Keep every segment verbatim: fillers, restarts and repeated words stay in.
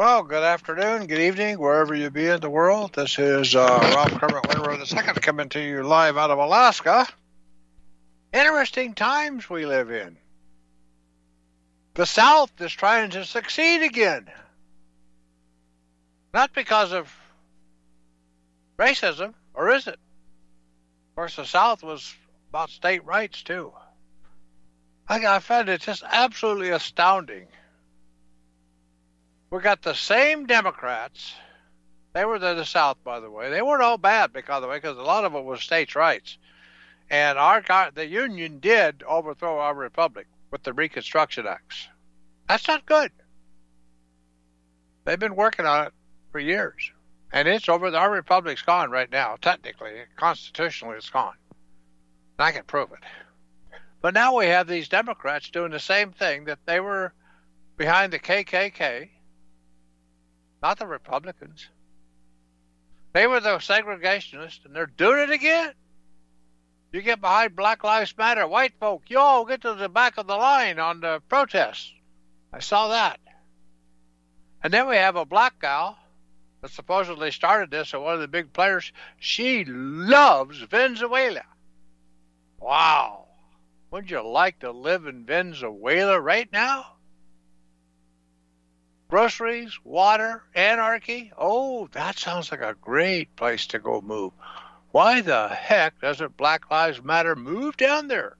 Well, good afternoon, good evening, wherever you be in the world. This is uh, Rob Kermit Winrow the second coming to you live out of Alaska. Interesting times we live in. The South is trying to succeed again. Not because of racism, or is it? Of course, the South was about state rights, too. I, I find it just absolutely astounding. We got the same Democrats. They were in the South, by the way. They weren't all bad, by the way, because a lot of it was states' rights. And our the Union did overthrow our republic with the Reconstruction Acts. That's not good. They've been working on it for years. And it's over. Our republic's gone right now. Technically, constitutionally, it's gone. And I can prove it. But now we have these Democrats doing the same thing that they were behind the K K K. Not the Republicans. They were the segregationists, and they're doing it again. You get behind Black Lives Matter, white folk, yo, get to the back of the line on the protests. I saw that. And then we have a black gal that supposedly started this, and one of the big players. She loves Venezuela. Wow. Wouldn't you like to live in Venezuela right now? Groceries, water, anarchy. Oh, that sounds like a great place to go move. Why the heck doesn't Black Lives Matter move down there?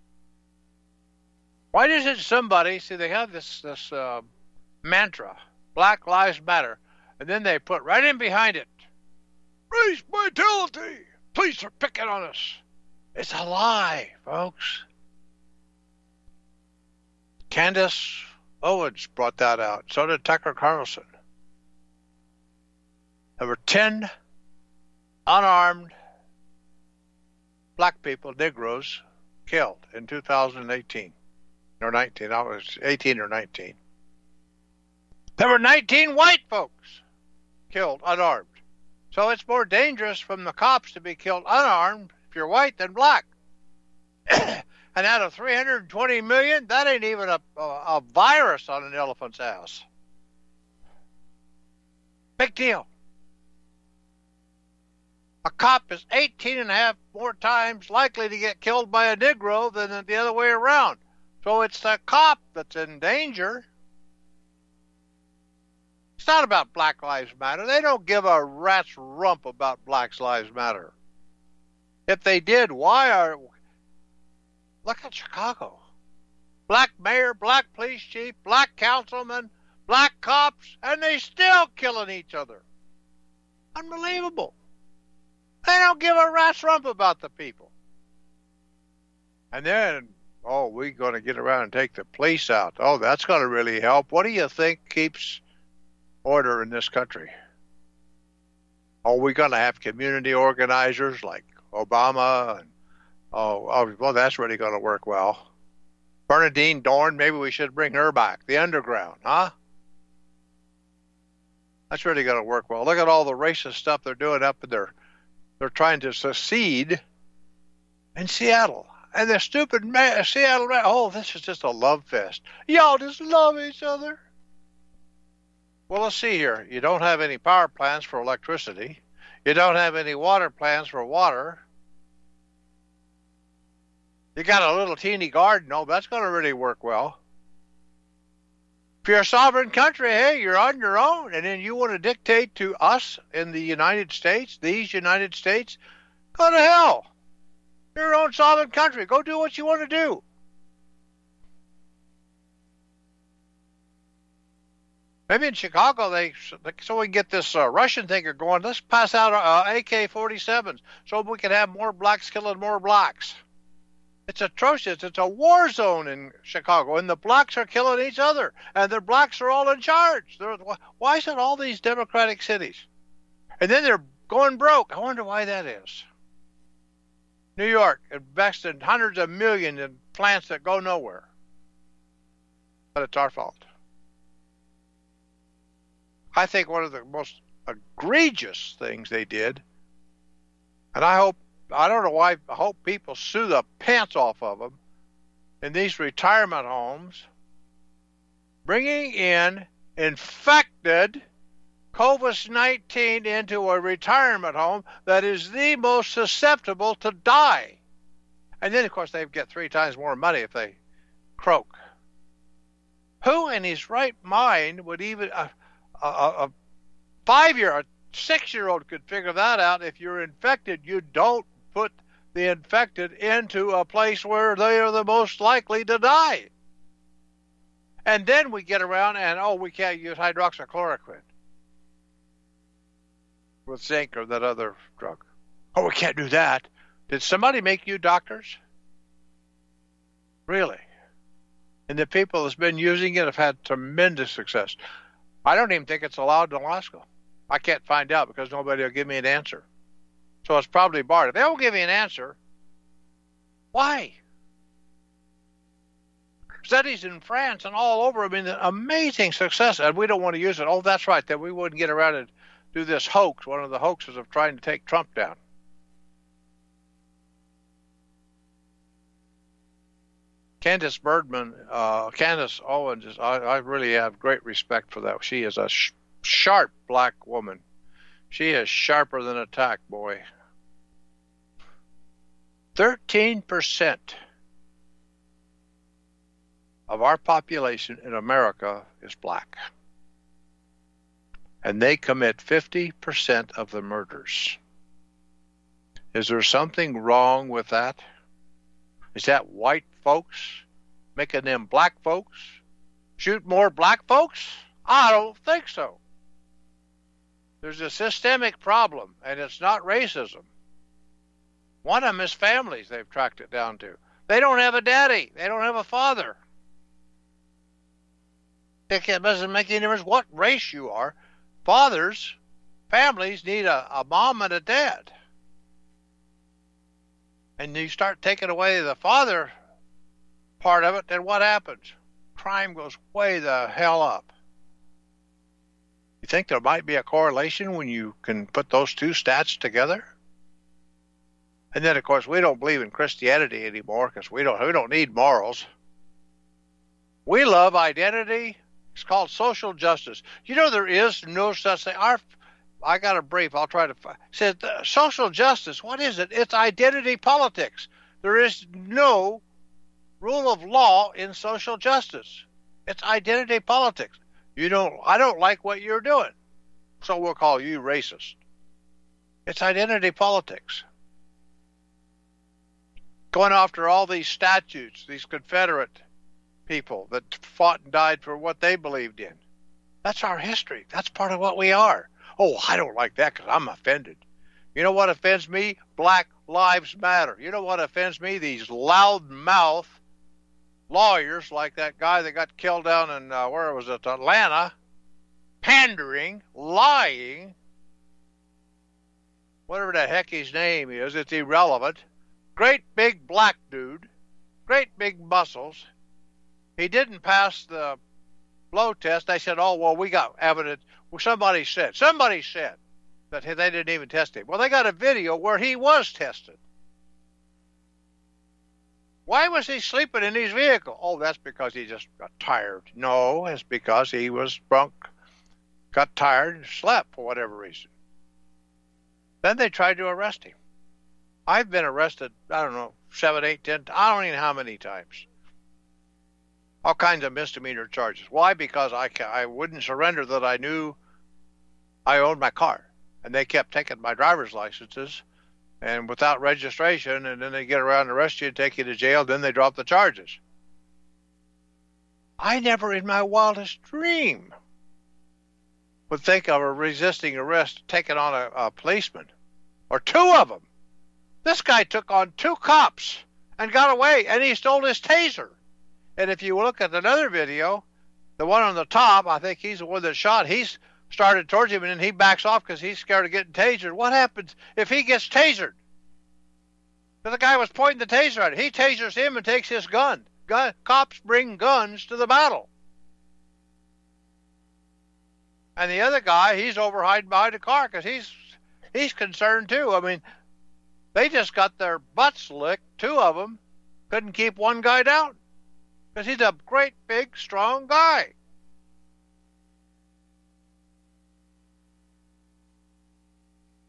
Why doesn't somebody, see, they have this, this uh, mantra, Black Lives Matter, and then they put right in behind it, race vitality. Police are picking on us. It's a lie, folks. Candace Owens brought that out. So did Tucker Carlson. There were ten unarmed black people, Negroes, killed in two thousand eighteen. Or nineteen. I was eighteen or nineteen. There were nineteen white folks killed unarmed. So it's more dangerous from the cops to be killed unarmed if you're white than black. And out of three hundred twenty million, that ain't even a, a, a virus on an elephant's ass. Big deal. A cop is eighteen and a half more times likely to get killed by a Negro than the other way around. So it's the cop that's in danger. It's not about Black Lives Matter. They don't give a rat's rump about Black Lives Matter. If they did, why are... Look at Chicago. Black mayor, black police chief, black councilman, black cops, and they still killing each other. Unbelievable. They don't give a rat's rump about the people. And then, oh, we're going to get around and take the police out. Oh, that's going to really help. What do you think keeps order in this country? Are we going to have community organizers like Obama and Oh, oh, well, that's really going to work well. Bernadine Dorn, maybe we should bring her back. The underground, huh? That's really going to work well. Look at all the racist stuff they're doing up in there. They're trying to secede in Seattle. And the stupid ma- Seattle, oh, this is just a love fest. Y'all just love each other. Well, let's see here. You don't have any power plants for electricity. You don't have any water plants for water. You got a little teeny garden. Oh, that's going to really work well. If you're a sovereign country, hey, you're on your own. And then you want to dictate to us in the United States, these United States, go to hell. You're your own sovereign country. Go do what you want to do. Maybe in Chicago, they so we can get this uh, Russian thing going, let's pass out uh, A K forty-sevens so we can have more blacks killing more blacks. It's atrocious. It's a war zone in Chicago, and the blacks are killing each other, and the blacks are all in charge. They're, why is it all these democratic cities? And then they're going broke. I wonder why that is. New York invested hundreds of millions in plants that go nowhere. But it's our fault. I think one of the most egregious things they did, and I hope I don't know why, I hope people sue the pants off of them in these retirement homes, bringing in infected COVID nineteen into a retirement home that is the most susceptible to die. And then, of course, they get three times more money if they croak. Who in his right mind would even, a, a, a five-year, a six-year-old could figure that out? If you're infected, you don't put the infected into a place where they are the most likely to die. And then we get around and, oh, we can't use hydroxychloroquine with zinc or that other drug. Oh, we can't do that. Did somebody make you doctors? Really? And the people that's been using it have had tremendous success. I don't even think it's allowed in Alaska. I can't find out because nobody will give me an answer. So it's probably barred. If they won't give me an answer, why? Studies in France and all over, I mean, amazing success, and we don't want to use it. Oh, that's right, that we wouldn't get around and do this hoax, one of the hoaxes of trying to take Trump down. Candace Birdman, uh, Candace Owens, is, I, I really have great respect for that. She is a sh- sharp black woman. She is sharper than a tack, boy. thirteen percent of our population in America is black. And they commit fifty percent of the murders. Is there something wrong with that? Is that white folks making them black folks shoot more black folks? I don't think so. There's a systemic problem, and it's not racism. One of them is families they've tracked it down to. They don't have a daddy. They don't have a father. It doesn't make any difference what race you are. Fathers, families need a, a mom and a dad. And you start taking away the father part of it, then what happens? Crime goes way the hell up. You think there might be a correlation when you can put those two stats together? And then, of course, we don't believe in Christianity anymore because we don't, we don't need morals. We love identity. It's called social justice. You know, there is no such thing. Our I got a brief. I'll try to find. Says uh, social justice. What is it? It's identity politics. There is no rule of law in social justice. It's identity politics. You don't. I don't like what you're doing, so we'll call you racist. It's identity politics. Going after all these statutes, these Confederate people that fought and died for what they believed in. That's our history. That's part of what we are. Oh, I don't like that because I'm offended. You know what offends me? Black Lives Matter. You know what offends me? These loud-mouth lawyers like that guy that got killed down in, uh, where was it, Atlanta, pandering, lying, whatever the heck his name is, it's irrelevant. Great big black dude, great big muscles. He didn't pass the blow test. They said, oh, well, we got evidence. Well, somebody said, somebody said that they didn't even test him. Well, they got a video where he was tested. Why was he sleeping in his vehicle? Oh, that's because he just got tired. No, it's because he was drunk, got tired, and slept for whatever reason. Then they tried to arrest him. I've been arrested, I don't know, seven, eight, ten, I don't even know how many times. All kinds of misdemeanor charges. Why? Because I, I wouldn't surrender that I knew I owned my car. And they kept taking my driver's licenses and without registration, and then they get around and arrest you and take you to jail, then they drop the charges. I never in my wildest dream would think of a resisting arrest taking on a, a policeman, or two of them. This guy took on two cops and got away, and he stole his taser. And if you look at another video, the one on the top, I think he's the one that shot, he's started towards him, and then he backs off because he's scared of getting tasered. What happens if he gets tasered? The guy was pointing the taser at him. He tasers him and takes his gun. gun. Cops bring guns to the battle. And the other guy, he's over hiding behind a car because he's, he's concerned too. I mean, they just got their butts licked, two of them. Couldn't keep one guy down because he's a great, big, strong guy.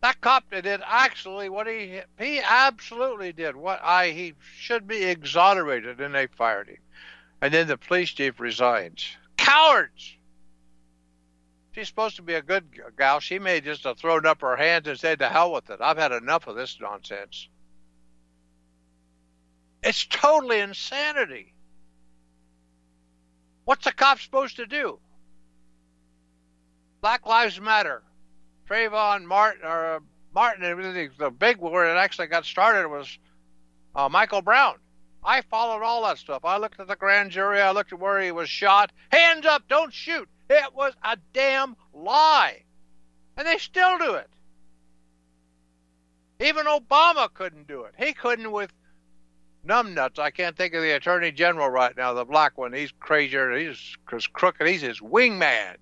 That cop did actually what he he absolutely did what I he should be exonerated, and they fired him. And then the police chief resigns. Cowards! She's supposed to be a good gal. She may just have thrown up her hands and said, to hell with it. I've had enough of this nonsense. It's totally insanity. What's a cop supposed to do? Black Lives Matter. Trayvon Martin, or Martin, the big one that actually got started was uh, Michael Brown. I followed all that stuff. I looked at the grand jury. I looked at where he was shot. Hands up, don't shoot. It was a damn lie. And they still do it. Even Obama couldn't do it. He couldn't with numbnuts. I can't think of the Attorney General right now, the black one. He's crazier. He's crooked. He's his wingman.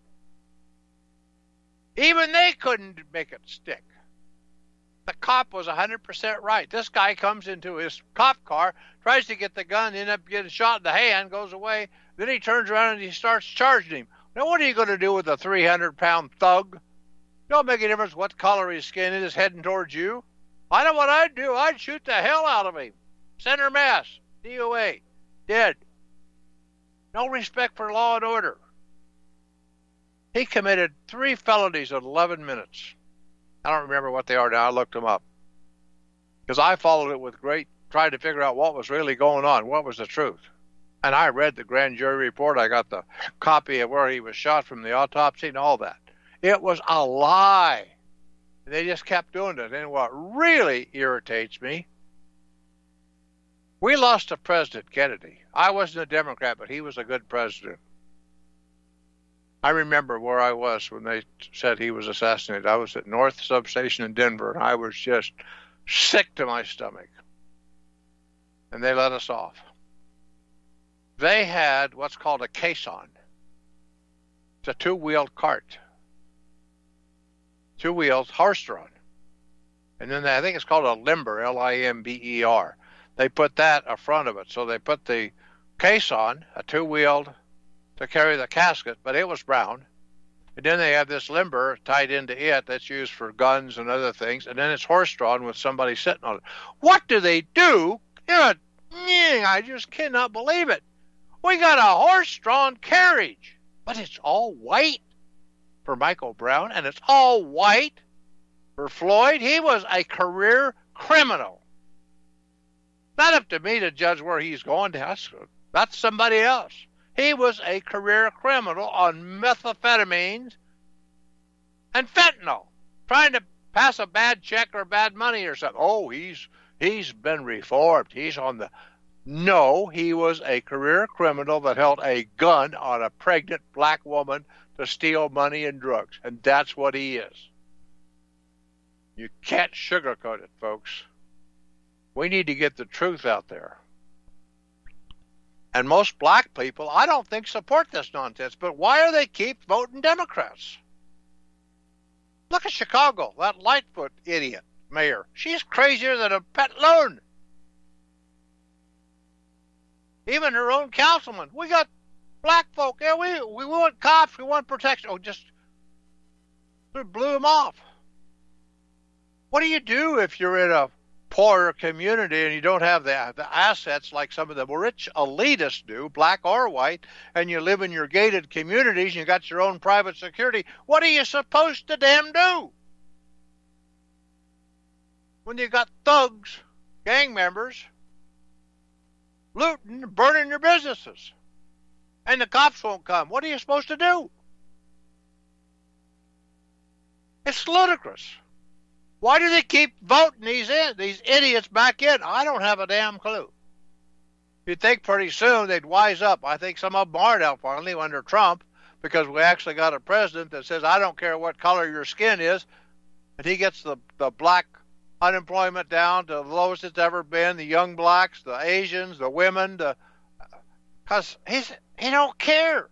Even they couldn't make it stick. The cop was one hundred percent right. This guy comes into his cop car, tries to get the gun, ends up getting shot in the hand, goes away. Then he turns around and he starts charging him. Now, what are you going to do with a three hundred pound thug? Don't make a difference what color his skin is heading towards you. I know what I'd do. I'd shoot the hell out of him. Center mass. D O A. Dead. No respect for law and order. He committed three felonies in eleven minutes. I don't remember what they are now. I looked them up. Because I followed it with great, tried to figure out what was really going on, what was the truth. And I read the grand jury report. I got the copy of where he was shot from the autopsy and all that. It was a lie. They just kept doing it. And what really irritates me, we lost a president, Kennedy. I wasn't a Democrat, but he was a good president. I remember where I was when they said he was assassinated. I was at North Substation in Denver, and I was just sick to my stomach. And they let us off. They had what's called a caisson. It's a two-wheeled cart. Two wheels, horse-drawn. And then they, I think it's called a limber, L I M B E R. They put that in front of it. So they put the caisson, a two-wheeled, to carry the casket, but it was brown. And then they have this limber tied into it that's used for guns and other things, and then it's horse-drawn with somebody sitting on it. What do they do? You know, I just cannot believe it. We got a horse-drawn carriage, but it's all white for Michael Brown, and it's all white for Floyd. He was a career criminal. Not up to me to judge where he's going. That's, that's somebody else. He was a career criminal on methamphetamines and fentanyl, trying to pass a bad check or bad money or something. Oh, he's he's been reformed. He's on the... No, he was a career criminal that held a gun on a pregnant black woman to steal money and drugs, and that's what he is. You can't sugarcoat it, folks. We need to get the truth out there. And most black people, I don't think, support this nonsense. But why do they keep voting Democrats? Look at Chicago, that Lightfoot idiot mayor. She's crazier than a pet loon. Even her own councilman. We got black folk. Yeah, we we want cops. We want protection. Oh, just blew them off. What do you do if you're in a poorer community and you don't have the, the assets like some of the rich elitists do, black or white, and you live in your gated communities and you got your own private security? What are you supposed to damn do when you got thugs, gang members, looting, burning your businesses, and the cops won't come? What are you supposed to do? It's ludicrous. Why do they keep voting these in, these idiots back in? I don't have a damn clue. You'd think pretty soon they'd wise up. I think some of them are now finally under Trump, because we actually got a president that says, I don't care what color your skin is, and he gets the, the black unemployment down to the lowest it's ever been, the young blacks, the Asians, the women, the, because he's he don't care.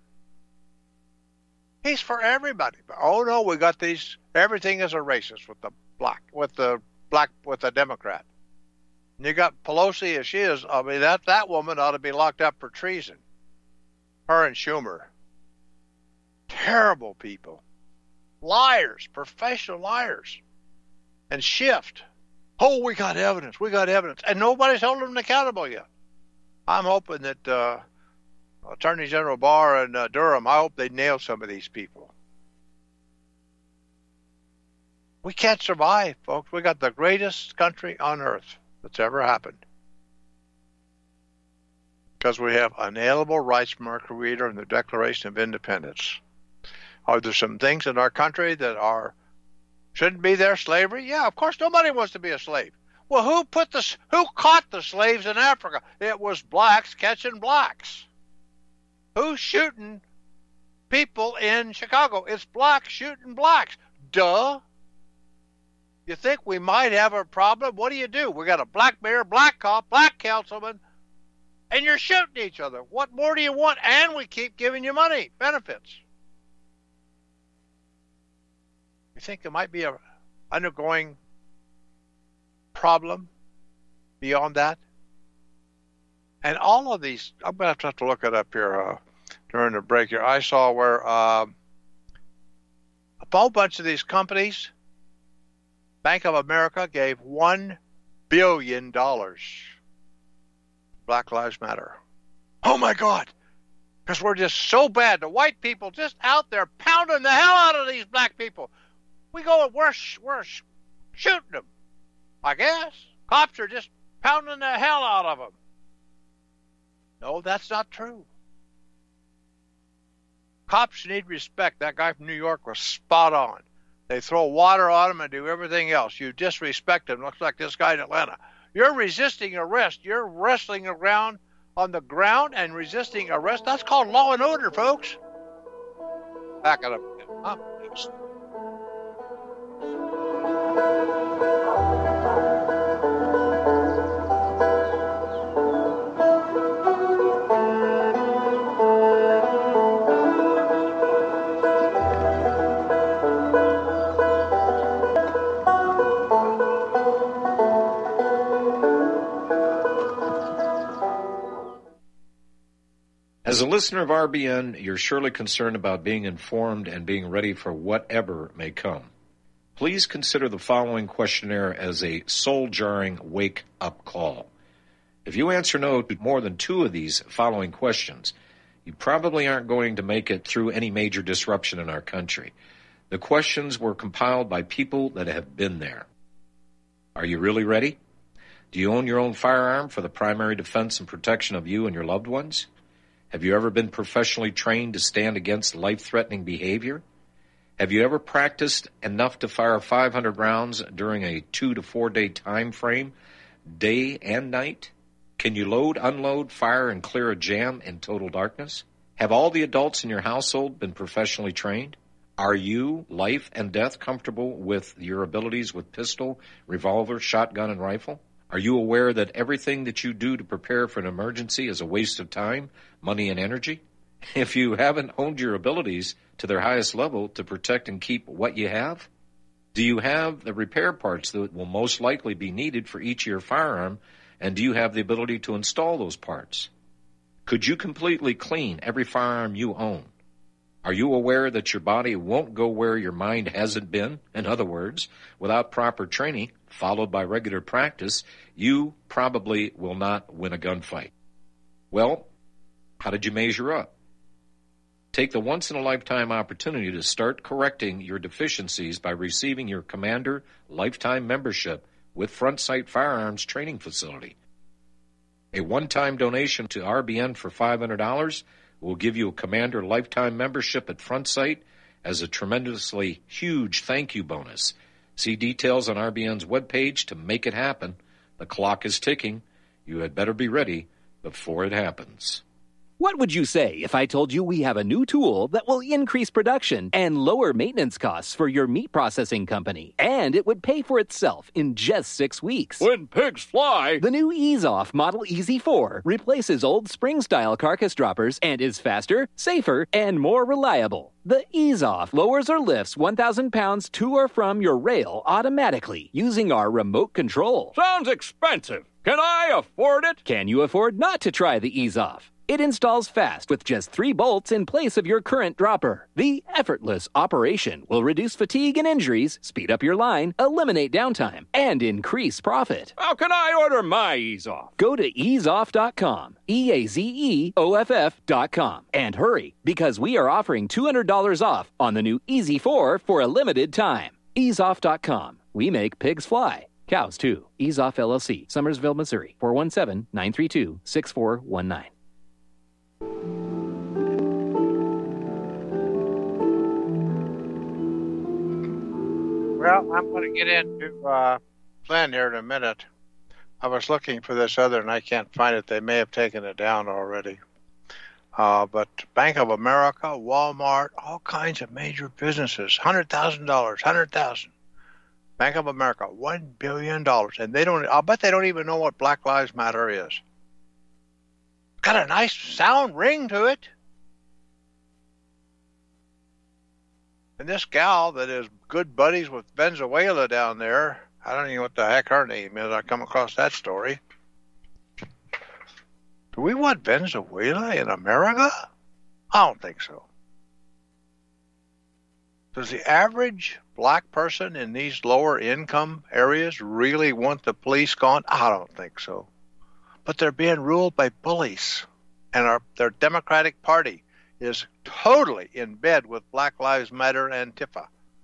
He's for everybody. But, oh no, we got these, everything is a racist with the black, with the black, with the Democrat. And you got Pelosi as she is. I mean, that, that woman ought to be locked up for treason. Her and Schumer. Terrible people. Liars, professional liars. and shift. Oh, we got evidence. We got evidence. And nobody's holding them accountable yet. I'm hoping that uh, Attorney General Barr and uh, Durham, I hope they nail some of these people. We can't survive, folks. We got the greatest country on earth that's ever happened. Because we have unalienable rights from our Creator in the Declaration of Independence. Are there some things in our country that are shouldn't be there? Slavery? Yeah, of course. Nobody wants to be a slave. Well, who put the who caught the slaves in Africa? It was blacks catching blacks. Who's shooting people in Chicago? It's blacks shooting blacks. Duh. You think we might have a problem? What do you do? We got a black mayor, black cop, black councilman, and you're shooting each other. What more do you want? And we keep giving you money, benefits. You think there might be a undergoing problem beyond that? And all of these, I'm going to have to look it up here uh, during the break here. I saw where uh, a whole bunch of these companies, Bank of America gave one billion dollars. Black Lives Matter. Oh my God. Because we're just so bad. The white people just out there pounding the hell out of these black people. We go and we're, we're shooting them, I guess. Cops are just pounding the hell out of them. No, that's not true. Cops need respect. That guy from New York was spot on. They throw water on them and do everything else. You disrespect them. Looks like this guy in Atlanta. You're resisting arrest. You're wrestling around on the ground and resisting arrest. That's called law and order, folks. Back it up. Huh? As a listener of R B N, you're surely concerned about being informed and being ready for whatever may come. Please consider the following questionnaire as a soul-jarring wake-up call. If you answer no to more than two of these following questions, you probably aren't going to make it through any major disruption in our country. The questions were compiled by people that have been there. Are you really ready? Do you own your own firearm for the primary defense and protection of you and your loved ones? Have you ever been professionally trained to stand against life-threatening behavior? Have you ever practiced enough to fire five hundred rounds during a two to four day time frame, day and night? Can you load, unload, fire, and clear a jam in total darkness? Have all the adults in your household been professionally trained? Are you, life and death, comfortable with your abilities with pistol, revolver, shotgun, and rifle? Are you aware that everything that you do to prepare for an emergency is a waste of time, money, and energy? If you haven't honed your abilities to their highest level to protect and keep what you have? Do you have the repair parts that will most likely be needed for each of your firearm, and do you have the ability to install those parts? Could you completely clean every firearm you own? Are you aware that your body won't go where your mind hasn't been? In other words, without proper training, followed by regular practice, you probably will not win a gunfight. Well, how did you measure up? Take the once-in-a-lifetime opportunity to start correcting your deficiencies by receiving your Commander Lifetime Membership with Front Sight Firearms Training Facility. A one-time donation to R B N for five hundred dollars will give you a Commander Lifetime Membership at Front Sight as a tremendously huge thank you bonus. See details on R B N's webpage to make it happen. The clock is ticking. You had better be ready before it happens. What would you say if I told you we have a new tool that will increase production and lower maintenance costs for your meat processing company, and it would pay for itself in just six weeks? When pigs fly! The new EaseOff Model E Z four replaces old spring-style carcass droppers and is faster, safer, and more reliable. The EaseOff lowers or lifts one thousand pounds to or from your rail automatically using our remote control. Sounds expensive. Can I afford it? Can you afford not to try the EaseOff? It installs fast with just three bolts in place of your current dropper. The effortless operation will reduce fatigue and injuries, speed up your line, eliminate downtime, and increase profit. How can I order my Ease Off? Go to ease off dot com, E A Z E O F F dot com, and hurry, because we are offering two hundred dollars off on the new Easy four for a limited time. ease off dot com. We make pigs fly. Cows, too. Ease Off L L C, Summersville, Missouri, four one seven, nine three two, six four one nine. Well, I'm going to get into uh, Flynn here in a minute. I was looking for this other, and I can't find it. They may have taken it down already. Uh, but Bank of America, Walmart, all kinds of major businesses, one hundred thousand dollars, one hundred thousand dollars. Bank of America, one billion dollars. And they don't, I'll bet they don't even know what Black Lives Matter is. Got a nice sound ring to it. And this gal that is good buddies with Venezuela down there, I don't even know what the heck her name is. I come across that story. Do we want Venezuela in America? I don't think so. Does the average black person in these lower income areas really want the police gone? I don't think so. But they're being ruled by bullies, and our their Democratic Party is totally in bed with Black Lives Matter and Antifa.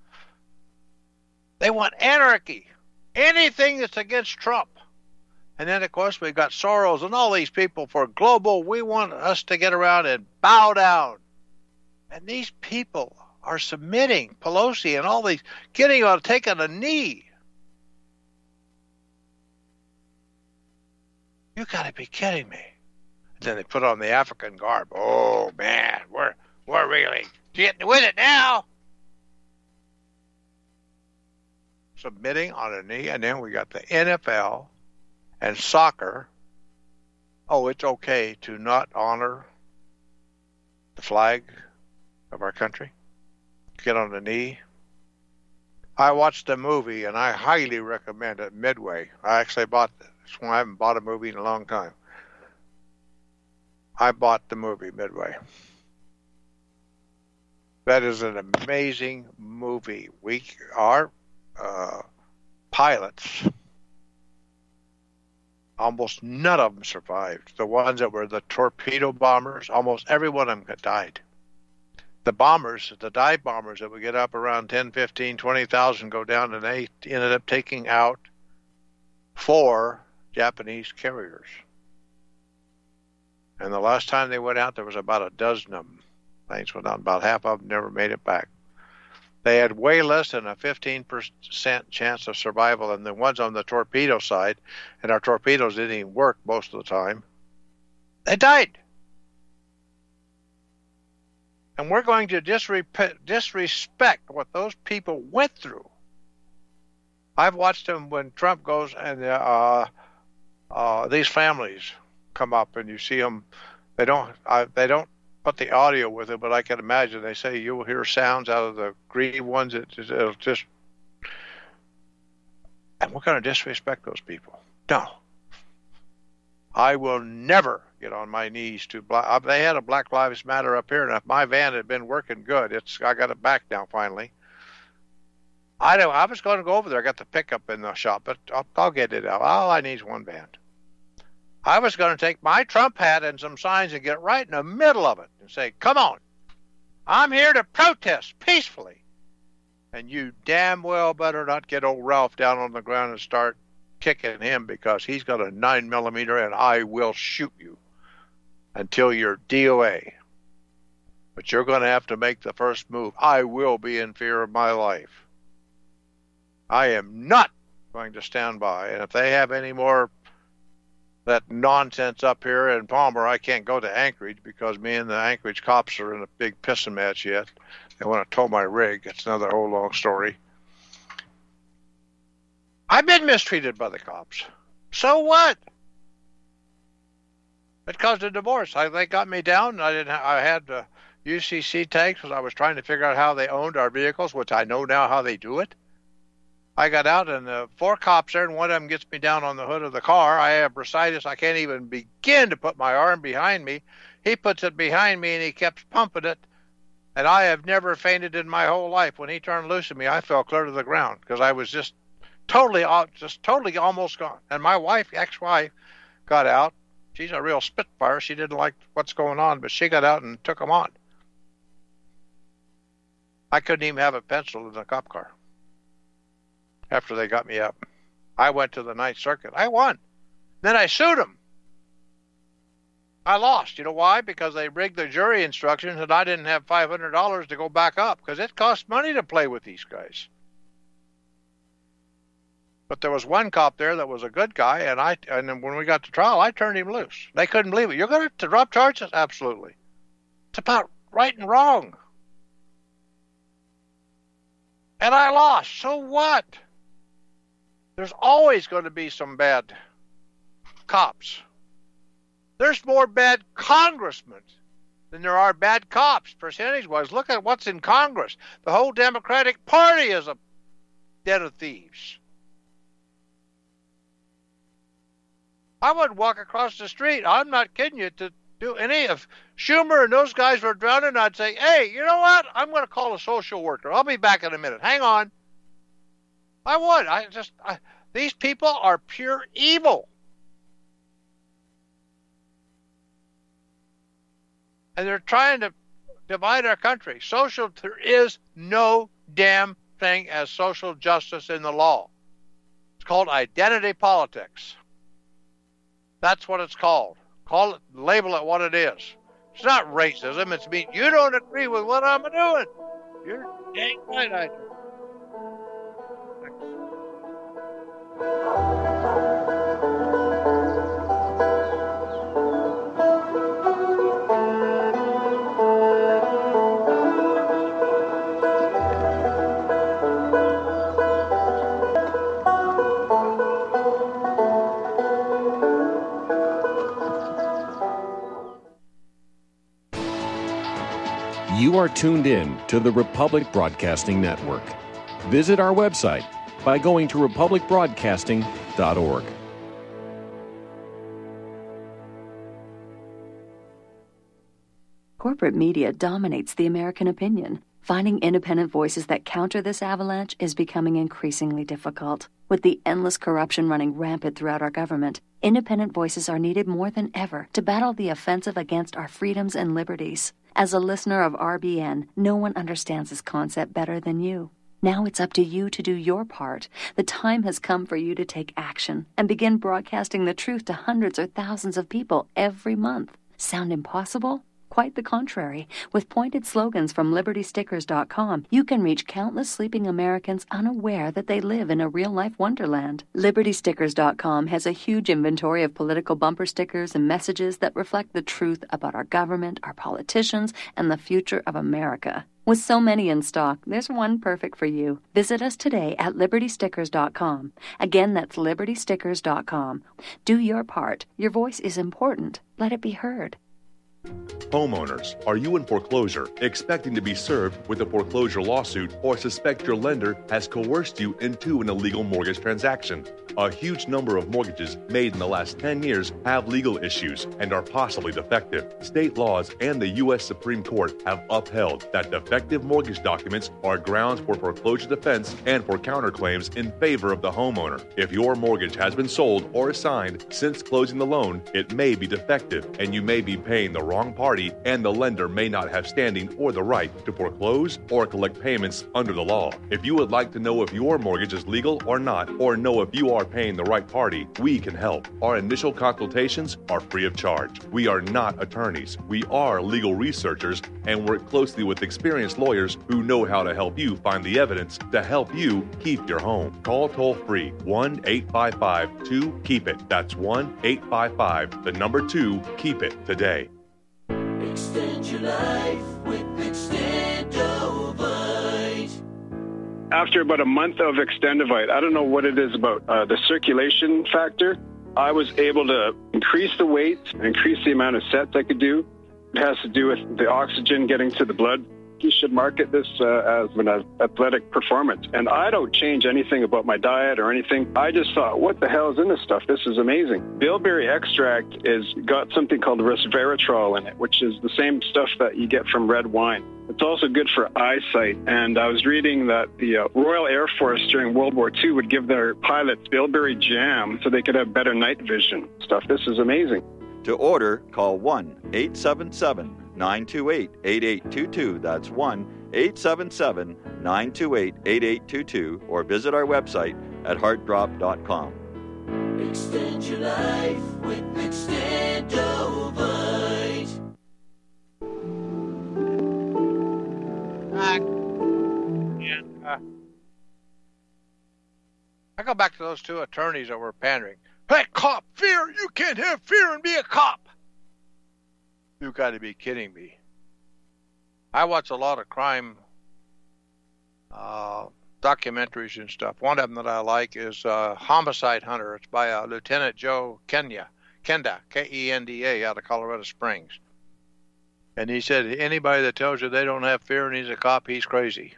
They want anarchy, anything that's against Trump. And then, of course, we've got Soros and all these people for global. We want us to get around and bow down. And these people are submitting, Pelosi and all these, getting on, taking a knee. You got to be kidding me. And then they put on the African garb. Oh, man, we're, we're really getting with it now. Submitting on a knee. And then we got the N F L and soccer. Oh, it's okay to not honor the flag of our country. Get on the knee. I watched a movie, and I highly recommend it, Midway. I actually bought this. I haven't bought a movie in a long time. I bought the movie Midway. That is an amazing movie. We, our uh, pilots, almost none of them survived. The ones that were the torpedo bombers, almost every one of them died. The bombers, the dive bombers that would get up around ten, fifteen, twenty thousand go down, and they ended up taking out four Japanese carriers. And the last time they went out, there was about a dozen of them. Things went out. About half of them never made it back. They had way less than a fifteen percent chance of survival than the ones on the torpedo side, and our torpedoes didn't even work most of the time. They died. And we're going to disre- disrespect what those people went through. I've watched them when Trump goes and uh, uh, these families come up, and you see them. They don't. Uh, they don't put the audio with it, but I can imagine they say you'll hear sounds out of the green ones. It, it'll just, and we're going to disrespect those people. No, I will never get on my knees to black. They had a Black Lives Matter up here, and if my van had been working good, it's I got it back now finally. I know I was going to go over there. I got the pickup in the shop, but I'll, I'll get it out. All I need is one van. I was going to take my Trump hat and some signs and get right in the middle of it and say, "Come on, I'm here to protest peacefully." And you damn well better not get old Ralph down on the ground and start kicking him, because he's got a nine millimeter and I will shoot you until you're D O A. But you're going to have to make the first move. I will be in fear of my life. I am not going to stand by. And if they have any more that nonsense up here in Palmer, I can't go to Anchorage because me and the Anchorage cops are in a big pissing match yet. They want to tow my rig. It's another whole long story. I've been mistreated by the cops. So what? It caused a divorce. I, they got me down. I didn't. I had uh, U C C tags because I was trying to figure out how they owned our vehicles, which I know now how they do it. I got out, and the four cops there, and one of them gets me down on the hood of the car. I have bursitis. I can't even begin to put my arm behind me. He puts it behind me and he kept pumping it. And I have never fainted in my whole life. When he turned loose of me, I fell clear to the ground because I was just totally, just totally almost gone. And my wife, ex-wife, got out. She's a real spitfire. She didn't like what's going on, but she got out and took them on. I couldn't even have a pencil in the cop car after they got me up. I went to the Ninth Circuit. I won. Then I sued them. I lost. You know why? Because they rigged the jury instructions and I didn't have five hundred dollars to go back up because it costs money to play with these guys. But there was one cop there that was a good guy, and I and then when we got to trial, I turned him loose. They couldn't believe it. You're going to drop charges? Absolutely. It's about right and wrong. And I lost. So what? There's always going to be some bad cops. There's more bad congressmen than there are bad cops, percentage-wise. Look at what's in Congress. The whole Democratic Party is a den of thieves. I would walk across the street, I'm not kidding you, to do any of Schumer and those guys were drowning, I'd say, hey, you know what? I'm going to call a social worker. I'll be back in a minute. Hang on. I would. I just, I, these people are pure evil. And they're trying to divide our country. Social, there is no damn thing as social justice in the law. It's called identity politics. That's what it's called. Call it, label it what it is. It's not racism. It's mean you don't agree with what I'm doing. You're dang right I do. You are tuned in to the Republic Broadcasting Network. Visit our website by going to republic broadcasting dot org. Corporate media dominates the American opinion. Finding independent voices that counter this avalanche is becoming increasingly difficult. With the endless corruption running rampant throughout our government, independent voices are needed more than ever to battle the offensive against our freedoms and liberties. As a listener of R B N, no one understands this concept better than you. Now it's up to you to do your part. The time has come for you to take action and begin broadcasting the truth to hundreds or thousands of people every month. Sound impossible? Quite the contrary. With pointed slogans from liberty stickers dot com, you can reach countless sleeping Americans unaware that they live in a real-life wonderland. liberty stickers dot com has a huge inventory of political bumper stickers and messages that reflect the truth about our government, our politicians, and the future of America. With so many in stock, there's one perfect for you. Visit us today at liberty stickers dot com. Again, that's liberty stickers dot com. Do your part. Your voice is important. Let it be heard. Homeowners, are you in foreclosure, expecting to be served with a foreclosure lawsuit, or suspect your lender has coerced you into an illegal mortgage transaction? A huge number of mortgages made in the last ten years have legal issues and are possibly defective. State laws and the U S Supreme Court have upheld that defective mortgage documents are grounds for foreclosure defense and for counterclaims in favor of the homeowner. If your mortgage has been sold or assigned since closing the loan, it may be defective and you may be paying the wrong party, and the lender may not have standing or the right to foreclose or collect payments under the law. If you would like to know if your mortgage is legal or not, or know if you are paying the right party, we can help. Our initial consultations are free of charge. We are not attorneys. We are legal researchers and work closely with experienced lawyers who know how to help you find the evidence to help you keep your home. Call toll-free one eight five five two keep it. That's one eight five five, the number two, keep it today. Extend your life with Extendovite. After about a month of Extendovite, I don't know what it is about uh, the circulation factor, I was able to increase the weight, increase the amount of sets I could do. It has to do with the oxygen getting to the blood, you should market this uh, as an athletic performance. And I don't change anything about my diet or anything. I just thought, what the hell is in this stuff? This is amazing. Bilberry extract is got something called resveratrol in it, which is the same stuff that you get from red wine. It's also good for eyesight. And I was reading that the uh, Royal Air Force during World War Two would give their pilots bilberry jam so they could have better night vision stuff. This is amazing. To order, call one eight seven seven, nine two eight, eight eight two two. That's one eight seven seven, nine two eight, eight eight two two, or visit our website at heart drop dot com. Extend your life with Extendovite. Uh, yeah, uh, I go back to those two attorneys that were pandering. Hey, cop, fear! You can't have fear and be a cop! You got to be kidding me. I watch a lot of crime uh, documentaries and stuff. One of them that I like is uh, Homicide Hunter. It's by uh, Lieutenant Joe Kenya, Kenda, K E N D A, out of Colorado Springs. And he said, anybody that tells you they don't have fear and he's a cop, he's crazy.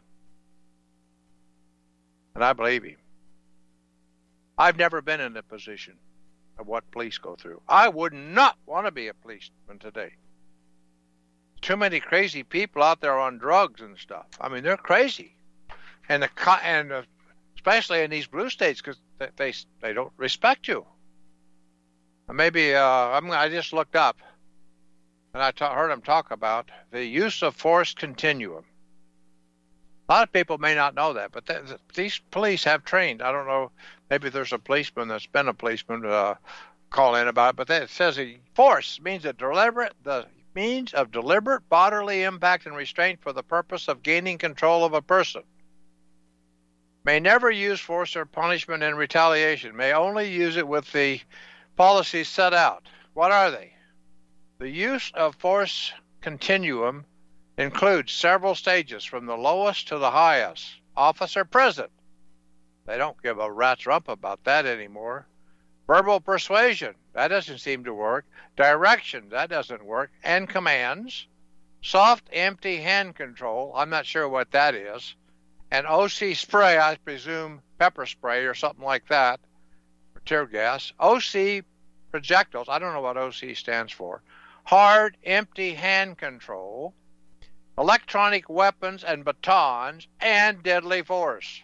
And I believe him. I've never been in the position of what police go through. I would not want to be a policeman today. Too many crazy people out there on drugs and stuff. I mean, they're crazy. And the and uh, especially in these blue states, because they, they they don't respect you. Maybe uh, I'm, I just looked up, and I ta- heard them talk about the use of force continuum. A lot of people may not know that, but th- th- these police have trained. I don't know, maybe there's a policeman that's been a policeman uh, call in about it, but that, it says a force means a deliberate, the means of deliberate bodily impact and restraint for the purpose of gaining control of a person. May never use force or punishment in retaliation. May only use it with the policies set out. What are they? The use of force continuum includes several stages from the lowest to the highest. Officer present. They don't give a rat's rump about that anymore. Verbal persuasion. That doesn't seem to work. Direction. That doesn't work. And commands. Soft, empty hand control. I'm not sure what that is. And O C spray, I presume pepper spray or something like that. Or tear gas. O C projectiles. I don't know what O C stands for. Hard, empty hand control. Electronic weapons and batons, and deadly force.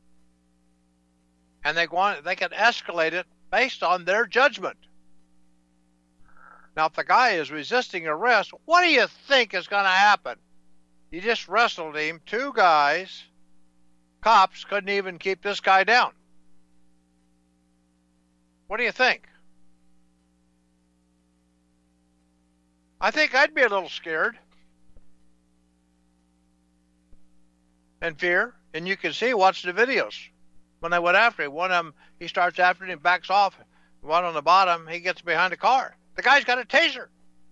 And they want they can escalate it based on their judgment. Now, if the guy is resisting arrest, what do you think is going to happen? You just wrestled him, two guys, cops couldn't even keep this guy down. What do you think? I think I'd be a little scared. And fear, and you can see, watch the videos. When they went after him, one of them, he starts after him, backs off. One on the bottom, he gets behind the car. The guy's got a taser.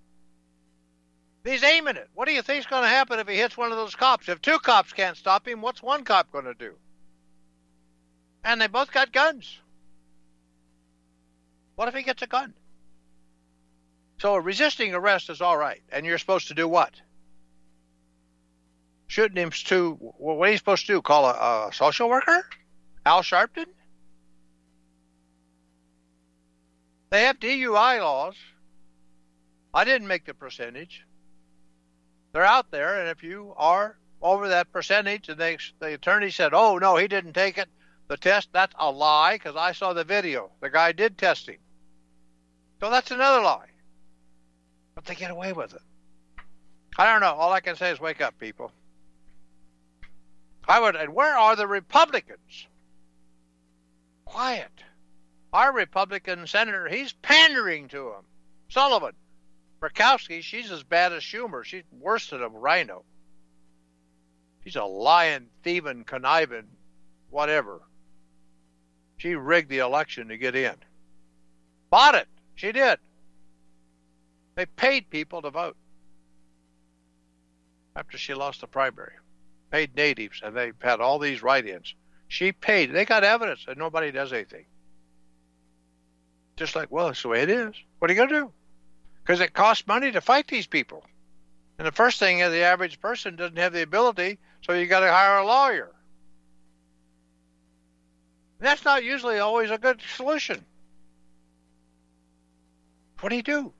He's aiming it. What do you think's going to happen if he hits one of those cops? If two cops can't stop him, what's one cop going to do? And they both got guns. What if he gets a gun? So resisting arrest is all right, and you're supposed to do what? Shooting him to, what are you supposed to do? Call a, a social worker? Al Sharpton? They have D U I laws. I didn't make the percentage. They're out there, and if you are over that percentage, and they, the attorney said, oh, no, he didn't take it, the test, that's a lie, because I saw the video. The guy did test him. So that's another lie. But they get away with it. I don't know. All I can say is wake up, people. I would, and where are the Republicans? Quiet. Our Republican senator, he's pandering to him. Sullivan. Murkowski, she's as bad as Schumer. She's worse than a rhino. She's a lying, thieving, conniving, whatever. She rigged the election to get in. Bought it. She did. They paid people to vote. After she lost the primary. Paid natives, and they had all these write-ins. She paid. They got evidence, and nobody does anything. Just like, well, that's the way it is. What are you going to do? Because it costs money to fight these people. And the first thing is the average person doesn't have the ability, so you got to hire a lawyer. And that's not usually always a good solution. What do you do?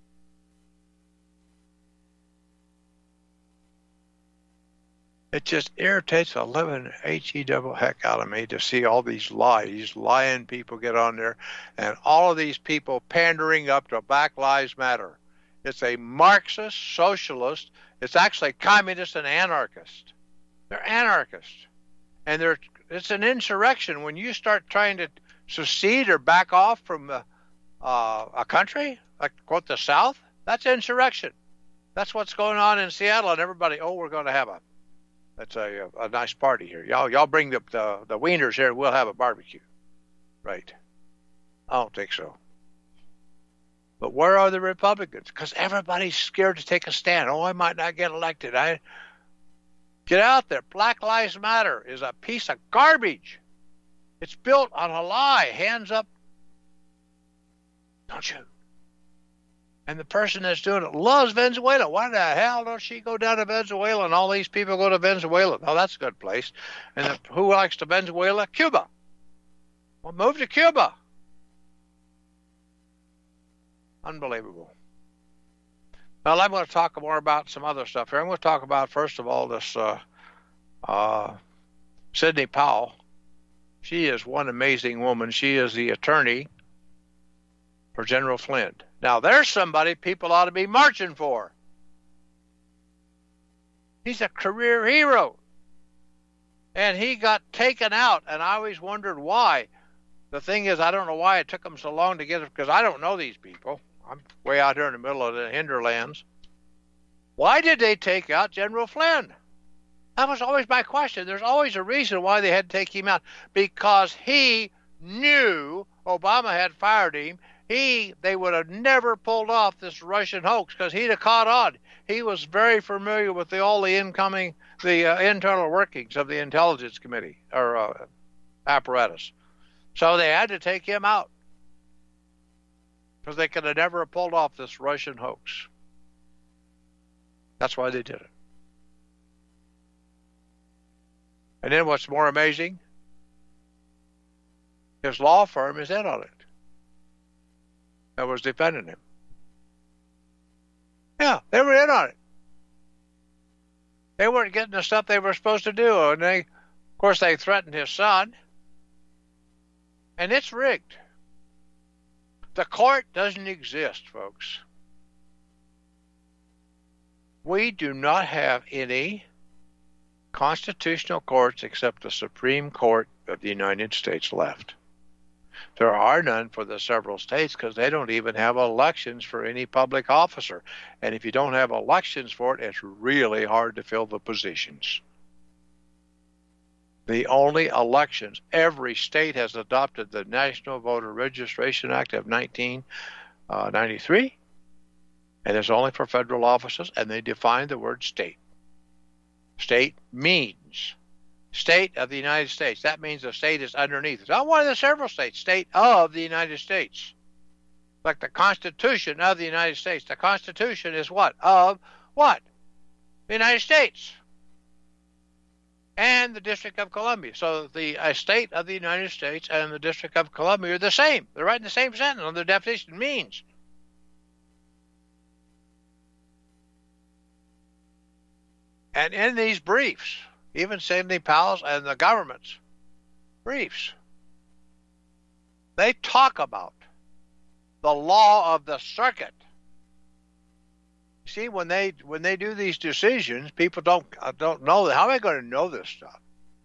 It just irritates the living he double heck out of me to see all these lies, these lying people get on there, and all of these people pandering up to Black Lives Matter. It's a Marxist, socialist, it's actually communist and anarchist. They're anarchists. And they're, it's an insurrection. When you start trying to secede or back off from uh, uh, a country, like, quote, the South, that's insurrection. That's what's going on in Seattle, and everybody, oh, we're going to have a That's a, a nice party here. Y'all, y'all bring the, the the wieners here, and we'll have a barbecue. Right? I don't think so. But where are the Republicans? Because everybody's scared to take a stand. Oh, I might not get elected. I get out there. Black Lives Matter is a piece of garbage. It's built on a lie. Hands up. Don't shoot. And the person that's doing it loves Venezuela. Why the hell don't she go down to Venezuela and all these people go to Venezuela? Oh, that's a good place. And the, who likes to Venezuela? Cuba. Well, move to Cuba. Unbelievable. Well, I'm going to talk more about some other stuff here. I'm going to talk about, first of all, this uh, uh, Sidney Powell. She is one amazing woman. She is the attorney for General Flynn. Now, there's somebody people ought to be marching for. He's a career hero. And he got taken out, and I always wondered why. The thing is, I don't know why it took them so long to get it, because I don't know these people. I'm way out here in the middle of the hinterlands. Why did they take out General Flynn? That was always my question. There's always a reason why they had to take him out. Because he knew Obama had fired him. He, they would have never pulled off this Russian hoax because he'd have caught on. He was very familiar with the, all the incoming, the uh, internal workings of the intelligence committee or uh, apparatus. So they had to take him out because they could have never pulled off this Russian hoax. That's why they did it. And then what's more amazing, his law firm is in on it. That was defending him. Yeah, they were in on it. They weren't getting the stuff they were supposed to do. And they, of course, they threatened his son. And it's rigged. The court doesn't exist, folks. We do not have any constitutional courts except the Supreme Court of the United States left. There are none for the several states because they don't even have elections for any public officer. And if you don't have elections for it, it's really hard to fill the positions. The only elections, every state has adopted the National Voter Registration Act of nineteen ninety-three, and it's only for federal offices, and they define the word state. State means state of the United States. That means the state is underneath. It's not one of the several states. State of the United States. Like the Constitution of the United States. The Constitution is what? Of what? The United States. And the District of Columbia. So the uh, state of the United States and the District of Columbia are the same. They're right in the same sentence on their definition means. And in these briefs, even Sidney Powell's and the government's briefs, they talk about the law of the circuit. See, when they when they do these decisions, people don't uh, don't know that. How am I going to know this stuff?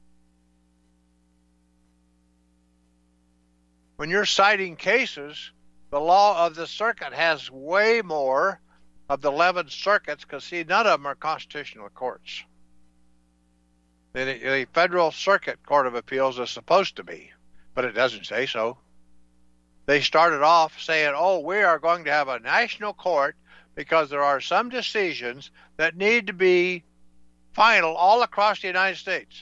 When you're citing cases, the law of the circuit has way more of the eleven circuits, because, see, none of them are constitutional courts. The, the Federal Circuit Court of Appeals is supposed to be, but it doesn't say so. They started off saying, oh, we are going to have a national court because there are some decisions that need to be final all across the United States.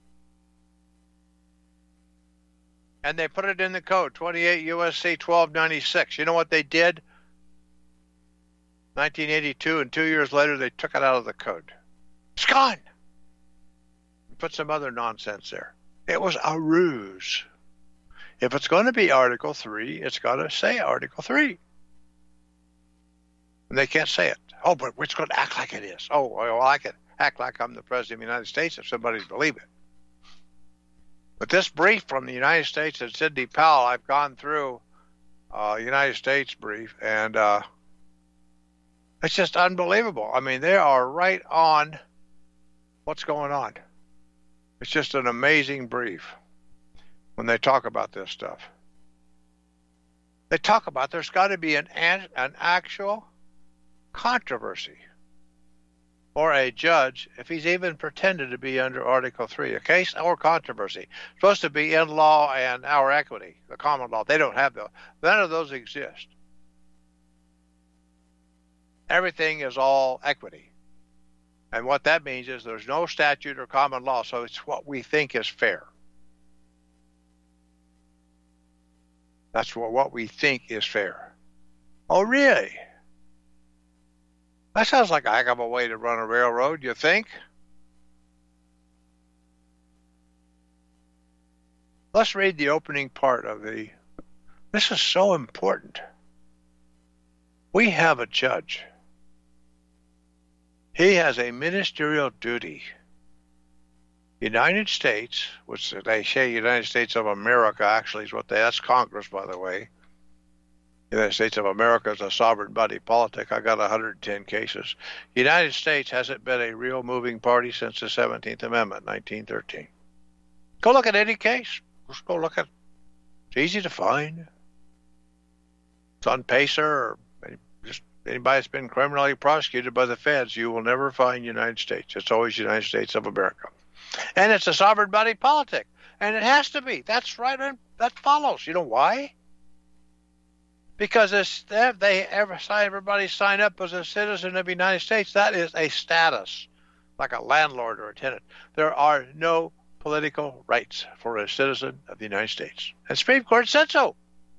And they put it in the code, twenty-eight U S C twelve ninety-six. You know what they did? nineteen eighty-two, and two years later they took it out of the code. It's gone. Put some other nonsense there. It was a ruse. If it's going to be Article three, it's got to say Article three. And they can't say it. Oh, but it's going to act like it is. Oh, well, I can act like I'm the President of the United States if somebody's believe it. But this brief from the United States and Sidney Powell, I've gone through uh, United States brief, and uh, it's just unbelievable. I mean, they are right on what's going on. It's just an amazing brief when they talk about this stuff. They talk about there's got to be an an actual controversy or a judge if he's even pretended to be under Article three, a case or controversy. It's supposed to be in law and our equity, the common law. They don't have those. None of those exist. Everything is all equity. And what that means is there's no statute or common law, so it's what we think is fair. That's what, what we think is fair. Oh, really? That sounds like a heck of a way to run a railroad, you think? Let's read the opening part of the... This is so important. We have a judge. He has a ministerial duty. United States, which they say United States of America actually is what they, that's Congress, by the way. The United States of America is a sovereign body politic. I got one hundred ten cases. The United States hasn't been a real moving party since the seventeenth Amendment, nineteen thirteen. Go look at any case. Just go look at it. It's easy to find. It's on Pacer or just anybody that's been criminally prosecuted by the feds. You will never find United States. It's always United States of America. And it's a sovereign body politic. And it has to be. That's right. And that follows. You know why? Because it's, they ever everybody sign up as a citizen of the United States. That is a status, like a landlord or a tenant. There are no political rights for a citizen of the United States. And the Supreme Court said so.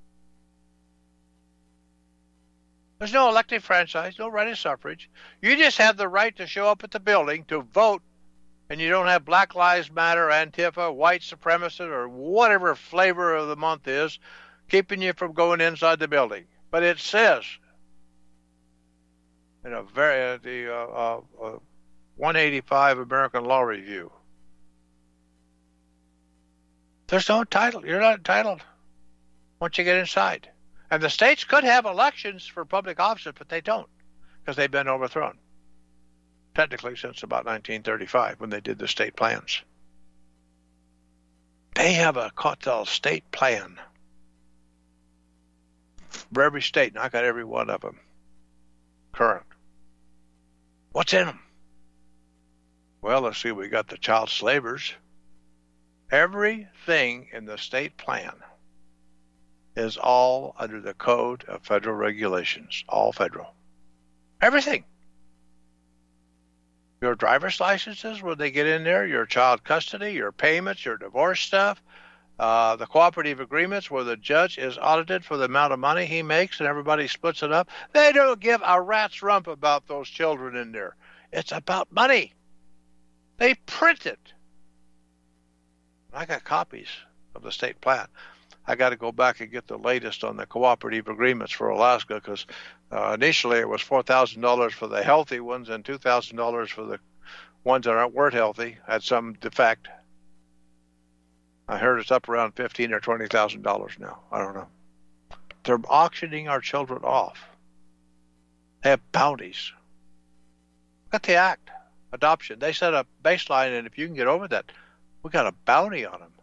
There's no elective franchise, no right of suffrage. You just have the right to show up at the building to vote, and you don't have Black Lives Matter, Antifa, white supremacists, or whatever flavor of the month is keeping you from going inside the building. But it says in a very uh, the uh, uh, uh, one eighty-five American Law Review, there's no title. You're not entitled once you get inside. And the states could have elections for public office, but they don't because they've been overthrown. Technically, since about nineteen thirty-five when they did the state plans. They have a cartel state plan for every state, and I got every one of them current. What's in them? Well, let's see. We got the child slavers. Everything in the state plan is all under the Code of Federal Regulations, all federal. Everything. Your driver's licenses, when they get in there, your child custody, your payments, your divorce stuff, uh, the cooperative agreements where the judge is audited for the amount of money he makes and everybody splits it up. They don't give a rat's rump about those children in there. It's about money. They print it. I got copies of the state plan. I got to go back and get the latest on the cooperative agreements for Alaska because uh, initially it was four thousand dollars for the healthy ones and two thousand dollars for the ones that aren't weren't healthy, had some defect. I heard it's up around fifteen thousand dollars or twenty thousand dollars now. I don't know. They're auctioning our children off. They have bounties. Look at the act. Adoption. They set a baseline, and if you can get over that, we got a bounty on them.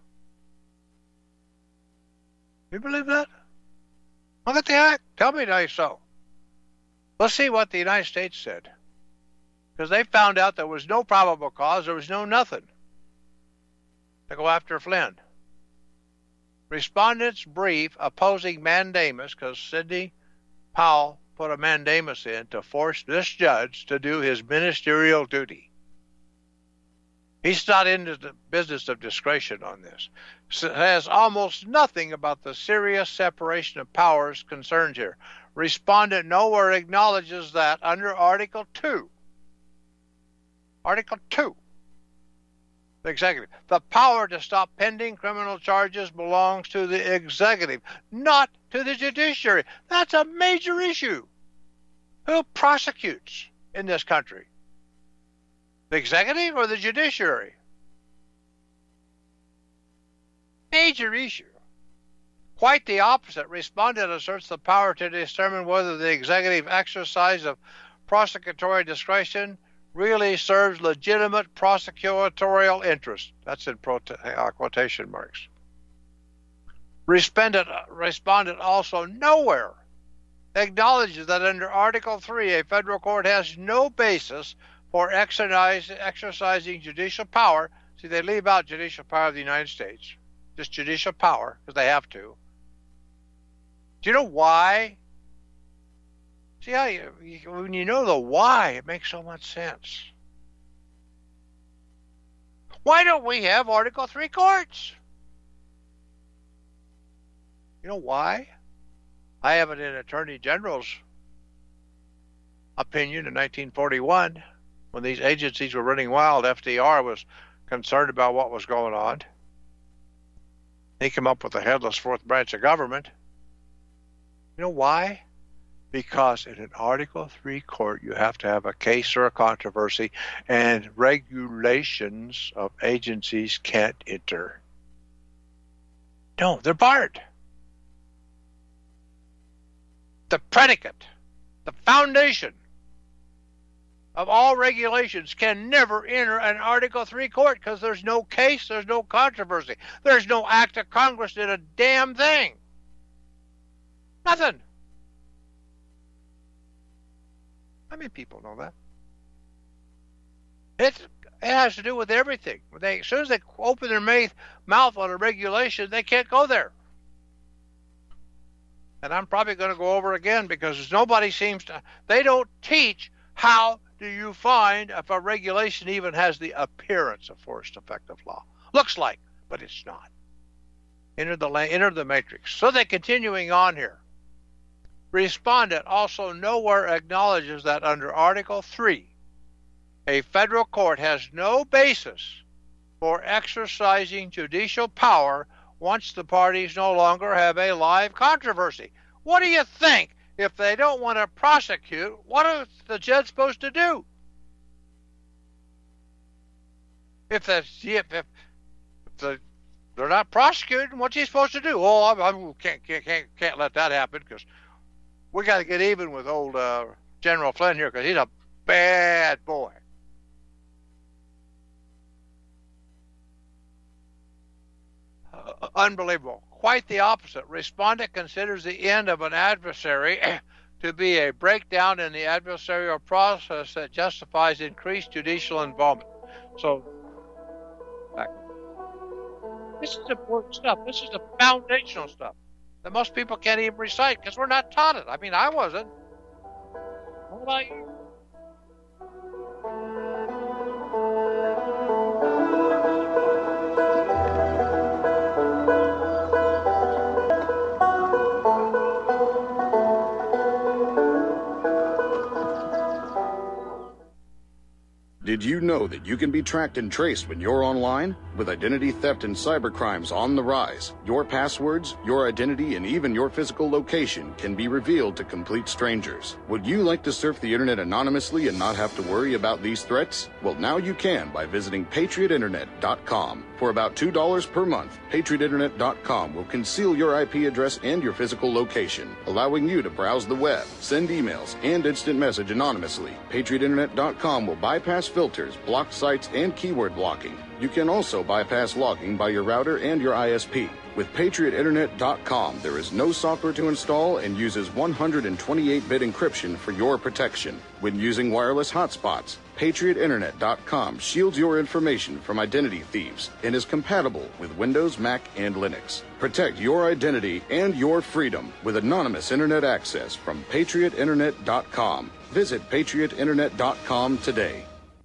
You believe that? Look at the act. Tell me now so. Let's see what the United States said. Because they found out there was no probable cause, there was no nothing to go after Flynn. Respondents' brief opposing mandamus, because Sidney Powell put a mandamus in to force this judge to do his ministerial duty. He's not into the business of discretion on this. It has almost nothing about the serious separation of powers concerns here. respondent nowhere acknowledges that under Article two, Article two, the executive, the power to stop pending criminal charges belongs to the executive, not to the judiciary. That's a major issue. Who prosecutes in this country? The executive or the judiciary? Major issue. Quite the opposite. Respondent asserts the power to determine whether the executive exercise of prosecutorial discretion really serves legitimate prosecutorial interest. That's in prote- uh, quotation marks. Respondent, respondent also nowhere acknowledges that under Article three, a federal court has no basis for exercise, exercising judicial power. See, they leave out judicial power of the United States. Just judicial power, because they have to. Do you know why? See, how you, you, when you know the why, it makes so much sense. Why don't we have Article three courts? You know why? I have it in Attorney General's opinion in nineteen forty-one, when these agencies were running wild. F D R was concerned about what was going on. He came up with the headless fourth branch of government. You know why? Because in an Article three court, you have to have a case or a controversy, and regulations of agencies can't enter. No, they're barred. The predicate, the foundation of all regulations can never enter an Article three court because there's no case, there's no controversy. There's no act of Congress did a damn thing. Nothing. How many people know that? It, it has to do with everything. They, as soon as they open their mouth, mouth on a regulation, they can't go there. And I'm probably going to go over again because nobody seems to, they don't teach how do you find if a regulation even has the appearance of forced effective law. Looks like, but it's not. Enter the, enter the matrix. So they're continuing on here. Respondent also nowhere acknowledges that under Article three, a federal court has no basis for exercising judicial power once the parties no longer have a live controversy. What do you think? If they don't want to prosecute, what is the judge supposed to do? If, the, if, if the, they're not prosecuting, what's he supposed to do? Oh, I, I can't, can't, can't, can't let that happen because we got to get even with old uh, General Flynn here because he's a bad boy. Uh, unbelievable. Quite the opposite. Respondent considers the end of an adversary to be a breakdown in the adversarial process that justifies increased judicial involvement. So, back. This is important stuff. This is the foundational stuff that most people can't even recite because we're not taught it. I mean, I wasn't. What about you? Did you know that you can be tracked and traced when you're online? With identity theft and cybercrimes on the rise, your passwords, your identity, and even your physical location can be revealed to complete strangers. Would you like to surf the internet anonymously and not have to worry about these threats? Well, now you can by visiting patriot internet dot com. For about two dollars per month, patriot internet dot com will conceal your I P address and your physical location, allowing you to browse the web, send emails, and instant message anonymously. patriot internet dot com will bypass filters, block sites, and keyword blocking. You can also bypass logging by your router and your I S P. With patriot internet dot com, there is no software to install and uses one hundred twenty-eight bit encryption for your protection. When using wireless hotspots, patriot internet dot com shields your information from identity thieves and is compatible with Windows, Mac, and Linux. Protect your identity and your freedom with anonymous internet access from patriot internet dot com. Visit patriot internet dot com today.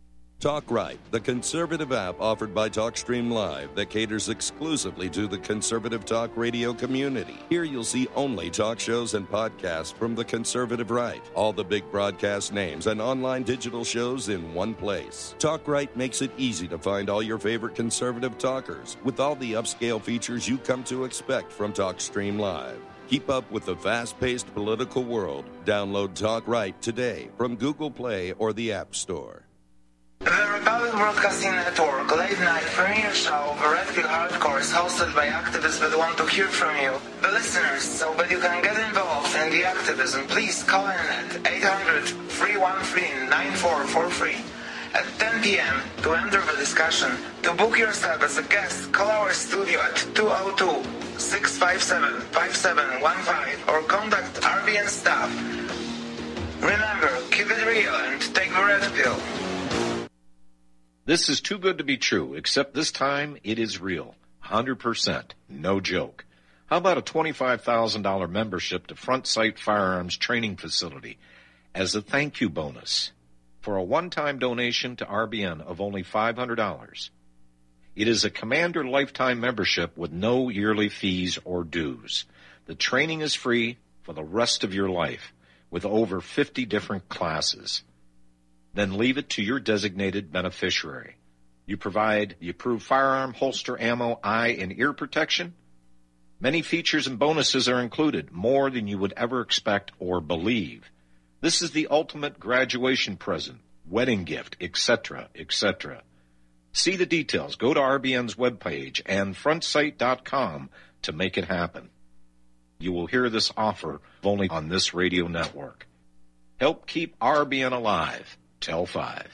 Talk Right, the conservative app offered by TalkStream Live that caters exclusively to the conservative talk radio community. Here you'll see only talk shows and podcasts from the conservative right. All the big broadcast names and online digital shows in one place. Talk Right makes it easy to find all your favorite conservative talkers with all the upscale features you come to expect from TalkStream Live. Keep up with the fast-paced political world. Download Talk Right today from Google Play or the App Store. The Republic Broadcasting Network late night premiere show The Red Pill Hardcore is hosted by activists that want to hear from you, the listeners. So that you can get involved in the activism, please call in at eight hundred, three one three, nine four four three at ten p.m. to enter the discussion. To book yourself as a guest, call our studio at two oh two, six five seven, five seven one five or contact R B N staff. Remember, keep it real and take the red pill. This is too good to be true, except this time it is real. one hundred percent. No joke. How about a twenty-five thousand dollars membership to Front Sight Firearms Training Facility as a thank you bonus for a one-time donation to R B N of only five hundred dollars? It is a Commander lifetime membership with no yearly fees or dues. The training is free for the rest of your life with over fifty different classes. Then leave it to your designated beneficiary. You provide the approved firearm, holster, ammo, eye, and ear protection. Many features and bonuses are included, more than you would ever expect or believe. This is the ultimate graduation present, wedding gift, et cetera, et cetera. See the details. Go to R B N's webpage and front sight dot com to make it happen. You will hear this offer only on this radio network. Help keep R B N alive. Tell five.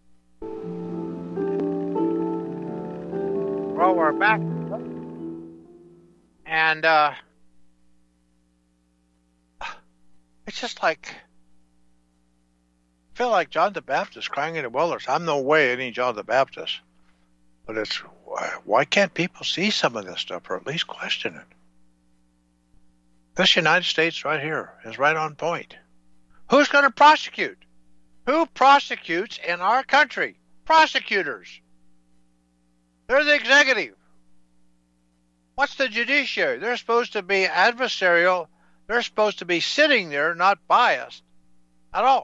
Well, we're back. And uh, it's just like, I feel like John the Baptist crying in the wilderness. I'm no way any John the Baptist. But it's, why can't people see some of this stuff or at least question it? This United States right here is right on point. Who's going to prosecute? Who prosecutes in our country? Prosecutors. They're the executive. What's the judiciary? They're supposed to be adversarial. They're supposed to be sitting there, not biased at all.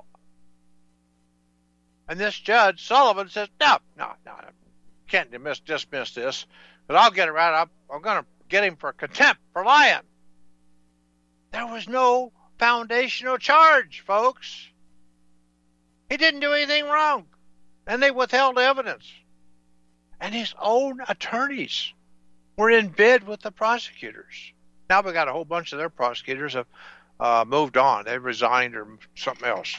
And this Judge Sullivan says, no, no, no, can't dismiss, dismiss this, but I'll get it right up. I'm going to get him for contempt for lying. There was no foundational charge, folks. He didn't do anything wrong. And they withheld evidence. And his own attorneys were in bed with the prosecutors. Now we got a whole bunch of their prosecutors have uh, moved on. They've resigned or something else.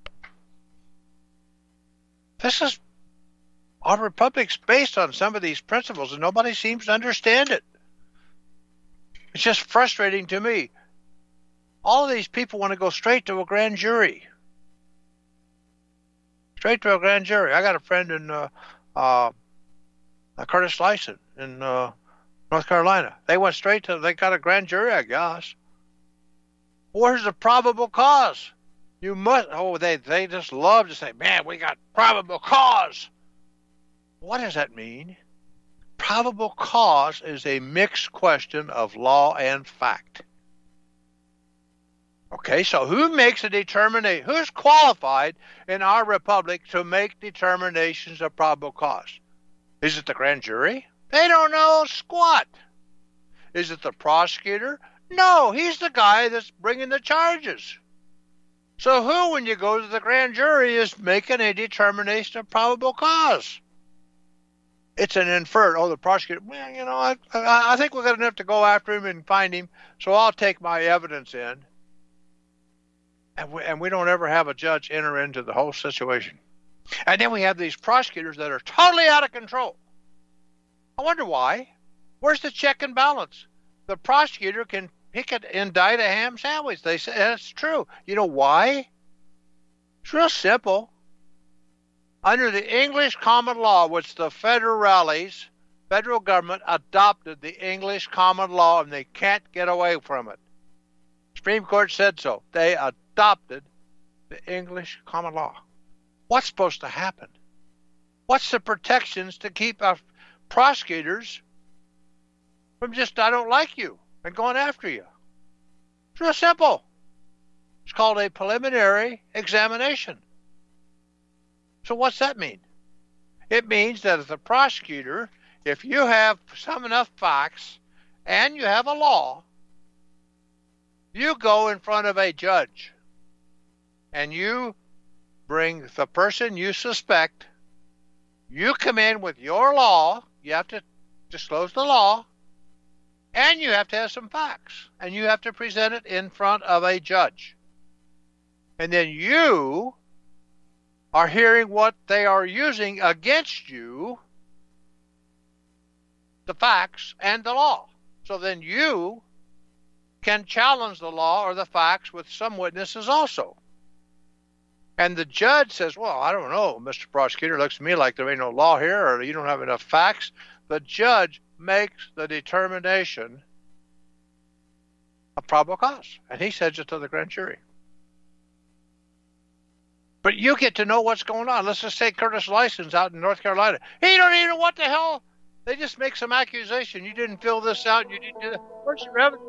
This is, our republic's based on some of these principles, and nobody seems to understand it. It's just frustrating to me. All of these people want to go straight to a grand jury. Straight to a grand jury. I got a friend in uh, uh, Curtis Lyson in uh, North Carolina. They went straight to, they got a grand jury, I guess. Where's the probable cause? You must, oh, they, they just love to say, man, we got probable cause. What does that mean? Probable cause is a mixed question of law and fact. Okay, so who makes a determination? Who's qualified in our republic to make determinations of probable cause? Is it the grand jury? They don't know squat. Is it the prosecutor? No, he's the guy that's bringing the charges. So who, when you go to the grand jury, is making a determination of probable cause? It's an inferred. Oh, the prosecutor, well, you know, I, I, I think we're going to have to go after him and find him, so I'll take my evidence in. And we, and we don't ever have a judge enter into the whole situation. And then we have these prosecutors that are totally out of control. I wonder why. Where's the check and balance? The prosecutor can, he could indict a ham sandwich. They say that's true. You know why? It's real simple. Under the English common law, which the federales, federal government adopted the English common law, and they can't get away from it. Supreme Court said so. They adopted the English common law. What's supposed to happen? What's the protections to keep our prosecutors from just, I don't like you, and going after you? It's real simple. It's called a preliminary examination. So what's that mean? It means that as a prosecutor, if you have some enough facts and you have a law, you go in front of a judge and you bring the person you suspect. You come in with your law. You have to disclose the law. And you have to have some facts. And you have to present it in front of a judge. And then you are hearing what they are using against you, the facts and the law. So then you can challenge the law or the facts with some witnesses also. And the judge says, well, I don't know, Mister Prosecutor, it looks to me like there ain't no law here or you don't have enough facts. The judge makes the determination of probable cause, and he sends it to the grand jury. But you get to know what's going on. Let's just say Curtis License out in North Carolina. He don't even know what the hell. They just make some accusation. You didn't fill this out. You didn't do that. Where's your evidence?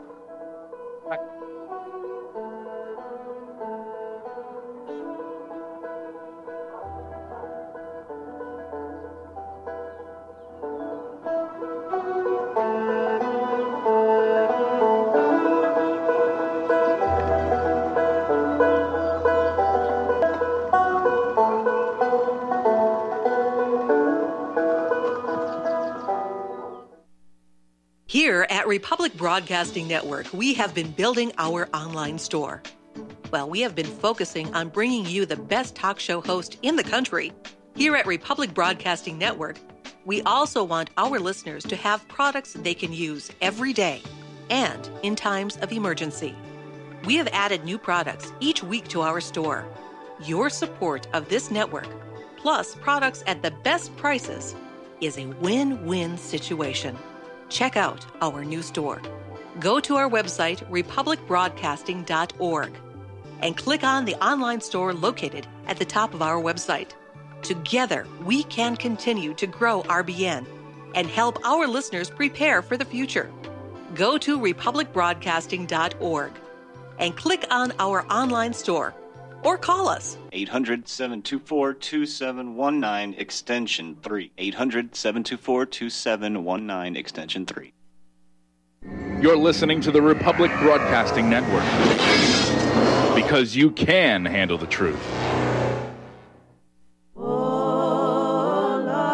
Here at Republic Broadcasting Network, we have been building our online store. Well, we have been focusing on bringing you the best talk show host in the country. Here at Republic Broadcasting Network, we also want our listeners to have products they can use every day and in times of emergency. We have added new products each week to our store. Your support of this network, plus products at the best prices, is a win-win situation. Check out our new store. Go to our website, republic broadcasting dot org, and click on the online store located at the top of our website. Together, we can continue to grow R B N and help our listeners prepare for the future. Go to republic broadcasting dot org and click on our online store or call us. eight hundred, seven two four, two seven one nine, extension three. eight hundred, seven two four, two seven one nine, extension three. You're listening to the Republic Broadcasting Network. Because you can handle the truth.